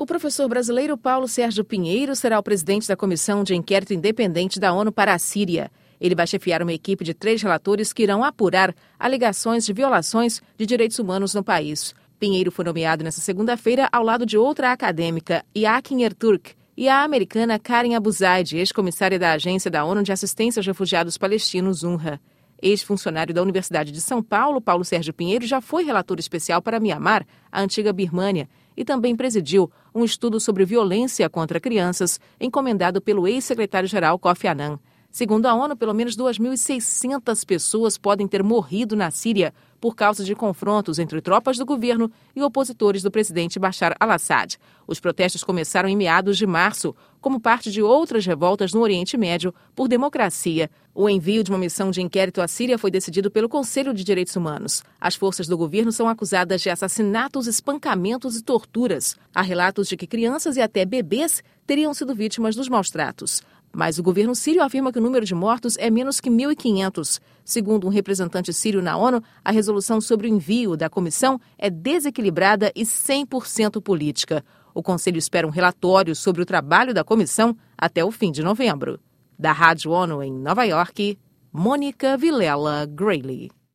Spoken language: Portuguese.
O professor brasileiro Paulo Sérgio Pinheiro será o presidente da Comissão de Inquérito Independente da ONU para a Síria. Ele vai chefiar uma equipe de 3 relatores que irão apurar alegações de violações de direitos humanos no país. Pinheiro foi nomeado nesta segunda-feira ao lado de outra acadêmica, Yakin Ertürk, e a americana Karen Abu Zaid, ex-comissária da Agência da ONU de Assistência aos Refugiados Palestinos, UNRWA. Ex-funcionário da Universidade de São Paulo, Paulo Sérgio Pinheiro já foi relator especial para Mianmar, a antiga Birmânia, e também presidiu um estudo sobre violência contra crianças, encomendado pelo ex-secretário-geral Kofi Annan. Segundo a ONU, pelo menos 2.600 pessoas podem ter morrido na Síria por causa de confrontos entre tropas do governo e opositores do presidente Bashar al-Assad. Os protestos começaram em meados de março, como parte de outras revoltas no Oriente Médio por democracia. O envio de uma missão de inquérito à Síria foi decidido pelo Conselho de Direitos Humanos. As forças do governo são acusadas de assassinatos, espancamentos e torturas. Há relatos de que crianças e até bebês teriam sido vítimas dos maus-tratos. Mas o governo sírio afirma que o número de mortos é menos que 1.500. Segundo um representante sírio na ONU, a resolução sobre o envio da comissão é desequilibrada e 100% política. O Conselho espera um relatório sobre o trabalho da comissão até o fim de novembro. Da Rádio ONU em Nova York, Mônica Vilela Grayley.